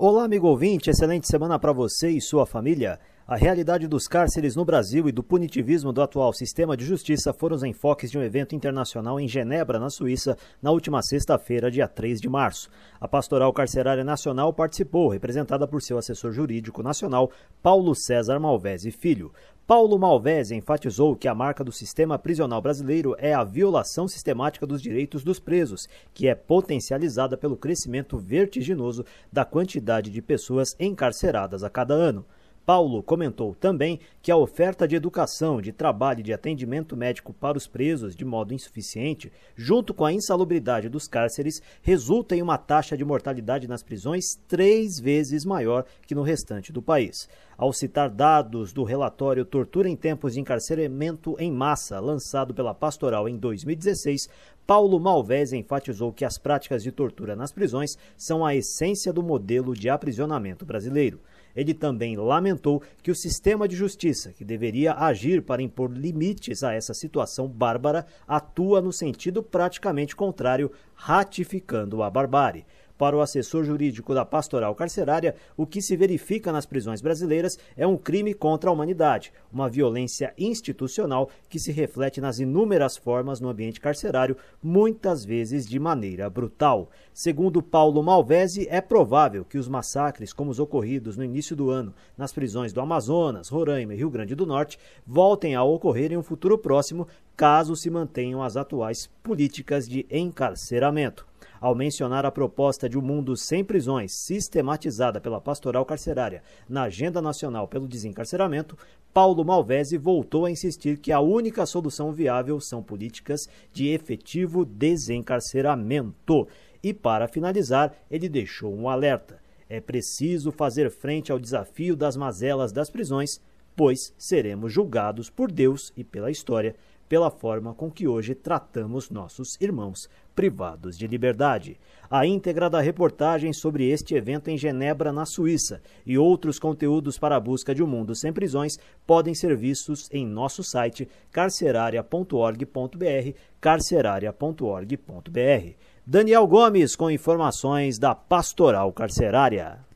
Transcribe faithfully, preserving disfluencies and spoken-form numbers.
Olá, amigo ouvinte, excelente semana para você e sua família. A realidade dos cárceres no Brasil e do punitivismo do atual sistema de justiça foram os enfoques de um evento internacional em Genebra, na Suíça, na última sexta-feira, dia três de março. A Pastoral Carcerária Nacional participou, representada por seu assessor jurídico nacional, Paulo César Malvese Filho. Paulo Malvese enfatizou que a marca do sistema prisional brasileiro é a violação sistemática dos direitos dos presos, que é potencializada pelo crescimento vertiginoso da quantidade de pessoas encarceradas a cada ano. Paulo comentou também que a oferta de educação, de trabalho e de atendimento médico para os presos de modo insuficiente, junto com a insalubridade dos cárceres, resulta em uma taxa de mortalidade nas prisões três vezes maior que no restante do país. Ao citar dados do relatório Tortura em Tempos de Encarceramento em Massa, lançado pela Pastoral em dois mil e dezesseis, Paulo Malvese enfatizou que as práticas de tortura nas prisões são a essência do modelo de aprisionamento brasileiro. Ele também lamentou que o sistema de justiça, que deveria agir para impor limites a essa situação bárbara, atua no sentido praticamente contrário, ratificando a barbárie. Para o assessor jurídico da Pastoral Carcerária, o que se verifica nas prisões brasileiras é um crime contra a humanidade, uma violência institucional que se reflete nas inúmeras formas no ambiente carcerário, muitas vezes de maneira brutal. Segundo Paulo Malvese, é provável que os massacres, como os ocorridos no início do ano nas prisões do Amazonas, Roraima e Rio Grande do Norte, voltem a ocorrer em um futuro próximo, caso se mantenham as atuais políticas de encarceramento. Ao mencionar a proposta de um mundo sem prisões, sistematizada pela Pastoral Carcerária na Agenda Nacional pelo Desencarceramento, Paulo Malvese voltou a insistir que a única solução viável são políticas de efetivo desencarceramento. E, para finalizar, ele deixou um alerta. É preciso fazer frente ao desafio das mazelas das prisões, pois seremos julgados por Deus e pela história pela forma com que hoje tratamos nossos irmãos privados de liberdade. A íntegra da reportagem sobre este evento em Genebra, na Suíça, e outros conteúdos para a busca de um mundo sem prisões podem ser vistos em nosso site carceraria ponto org ponto br, carceraria ponto org ponto br. Daniel Gomes com informações da Pastoral Carcerária.